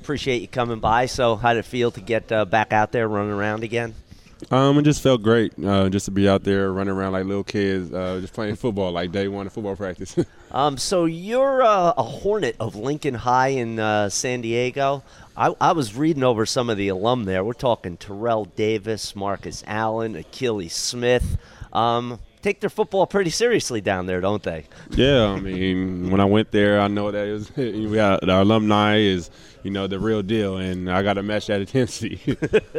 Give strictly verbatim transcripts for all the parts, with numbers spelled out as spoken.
appreciate you coming by. So how did it feel to get uh, back out there running around again? Um, it just felt great uh, just to be out there running around like little kids, uh, just playing football like day one of football practice. um, so you're uh, a Hornet of Lincoln High in uh, San Diego. I, I was reading over some of the alum there. We're talking Terrell Davis, Marcus Allen, Achilles Smith. Um, take their football pretty seriously down there, don't they? Yeah, I mean, when I went there, I know that it was, we got, our alumni is, you know, the real deal, and I got to match that intensity.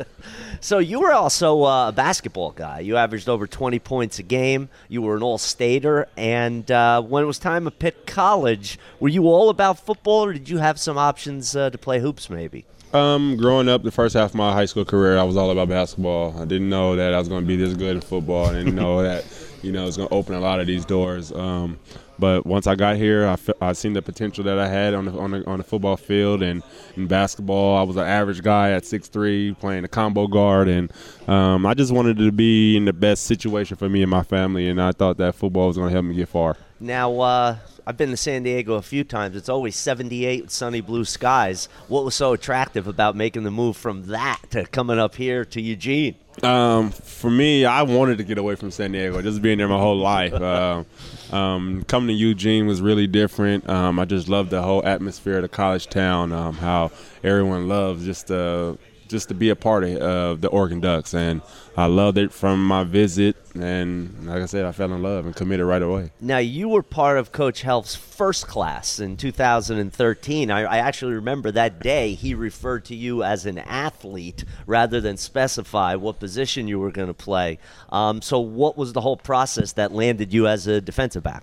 So you were also uh, a basketball guy. You averaged over twenty points a game. You were an all-stater, and uh, when it was time to pick college, were you all about football, or did you have some options uh, to play hoops maybe? Um, growing up, the first half of my high school career, I was all about basketball. I didn't know that I was going to be this good in football. I didn't know that, you know, it's going to open a lot of these doors. Um, but once I got here, I, fe- I seen the potential that I had on the on the, on the football field and in basketball. I was an average guy at six three, playing a combo guard, and um, I just wanted to be in the best situation for me and my family, and I thought that football was going to help me get far. Now, uh, I've been to San Diego a few times. It's always seventy-eight with sunny blue skies. What was so attractive about making the move from that to coming up here to Eugene? Um, for me, I wanted to get away from San Diego, just being there my whole life. Uh, um, coming to Eugene was really different. Um, I just loved the whole atmosphere of the college town, um, how everyone loves just uh, just to be a part of uh, the Oregon Ducks. And I loved it from my visit. And like I said, I fell in love and committed right away. Now, you were part of Coach Helf's first class in two thousand thirteen. I, I actually remember that day he referred to you as an athlete rather than specify what position you were going to play. Um, so what was the whole process that landed you as a defensive back?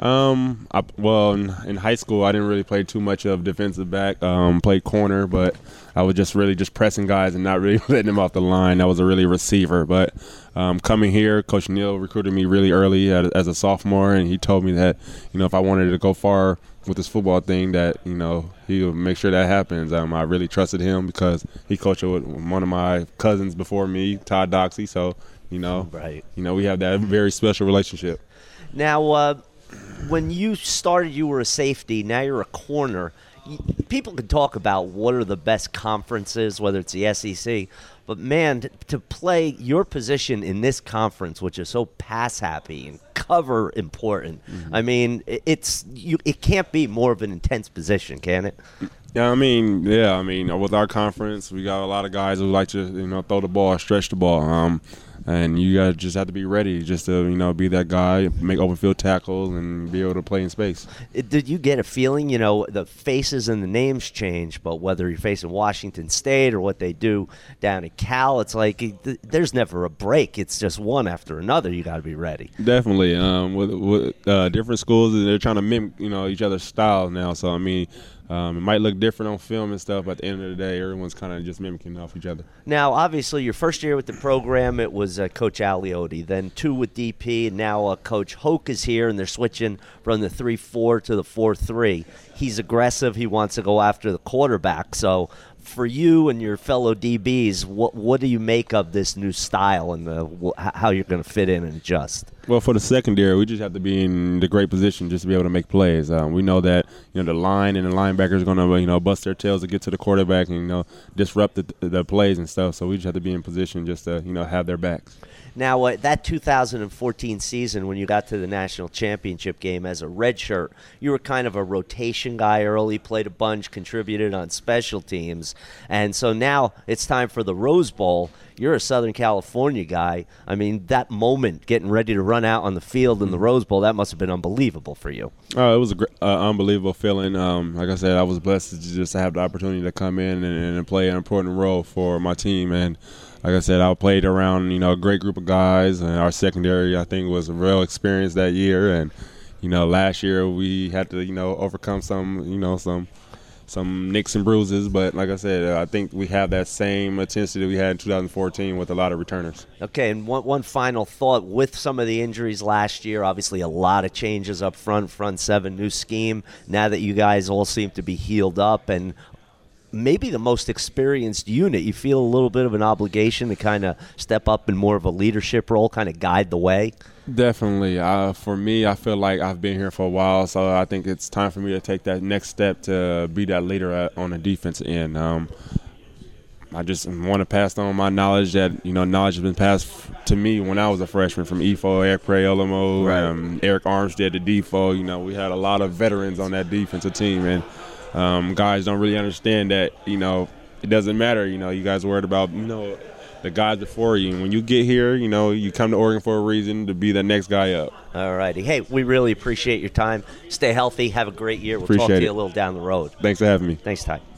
Um, I, well, in, in high school, I didn't really play too much of defensive back. Um, played corner, but I was just really just pressing guys and not really letting them off the line. I was a really receiver. But um, coming here, Coach Neal recruited me really early as, as a sophomore, and he told me that, you know, if I wanted to go far with this football thing, that, you know, he would make sure that happens. Um, I really trusted him because he coached with one of my cousins before me, Todd Doxey. So, you know, right. you know, we have that very special relationship. Now, uh, when you started, you were a safety. Now you're a corner. People can talk about what are the best conferences, whether it's the S E C. But, man, to play your position in this conference, which is so pass-happy and cover important, mm-hmm. I mean, it's you, it can't be more of an intense position, can it? Yeah, I mean, yeah, I mean, with our conference, we got a lot of guys who like to, you know, throw the ball, stretch the ball. Um, and you got just have to be ready just to, you know, be that guy, make open field tackles, and be able to play in space. Did you get a feeling, you know, the faces and the names change, but whether you're facing Washington State or what they do down at Cal, it's like there's never a break. It's just one after another. You got to be ready. Definitely. Um, with with uh, different schools, they're trying to mimic, you know, each other's style now. So, I mean, Um, it might look different on film and stuff, but at the end of the day, everyone's kind of just mimicking off each other. Now, obviously, your first year with the program, it was uh, Coach Aliotti, then two with D P, and now uh, Coach Hoke is here, and they're switching from the three four to the four three. He's aggressive. He wants to go after the quarterback. So for you and your fellow D Bs, what what do you make of this new style and the, how you're going to fit in and adjust? Well, for the secondary, we just have to be in the great position just to be able to make plays. Um, we know that, you know, the line and the linebackers are going to, you know, bust their tails to get to the quarterback and, you know, disrupt the, the plays and stuff. So we just have to be in position just to, you know, have their backs. Now, uh, that two thousand fourteen season when you got to the national championship game as a redshirt, you were kind of a rotation guy early, played a bunch, contributed on special teams. And so now it's time for the Rose Bowl. You're a Southern California guy. I mean, that moment getting ready to run out on the field in the Rose Bowl, that must have been unbelievable for you. Oh, it was an uh, unbelievable feeling. Um, like I said, I was blessed to just have the opportunity to come in and, and play an important role for my team. And like I said, I played around, you know, a great group of guys, and our secondary, I think, was a real experience that year. And, you know, last year we had to, you know, overcome some, you know, some some nicks and bruises. But like I said, I think we have that same intensity that we had in two thousand fourteen with a lot of returners. Okay, and one, one final thought. With some of the injuries last year, obviously a lot of changes up front, front seven, new scheme. Now that you guys all seem to be healed up and maybe the most experienced unit. You feel a little bit of an obligation to kind of step up in more of a leadership role, kind of guide the way. Definitely. Uh, for me, I feel like I've been here for a while, so I think it's time for me to take that next step to be that leader at, on the defensive end. Um, I just want to pass on my knowledge that, you know, knowledge has been passed to me when I was a freshman from E F O, Eric Preolamo, right. um, Eric Armstead at D F O. You know, we had a lot of veterans on that defensive team, and um, guys don't really understand that, you know, it doesn't matter. You know, you guys worried about, you know, the guys before you. And when you get here, you know, you come to Oregon for a reason, to be the next guy up. All righty. Hey, we really appreciate your time. Stay healthy. Have a great year. We'll Appreciate talk to it. you a little down the road. Thanks for having me. Thanks, Ty.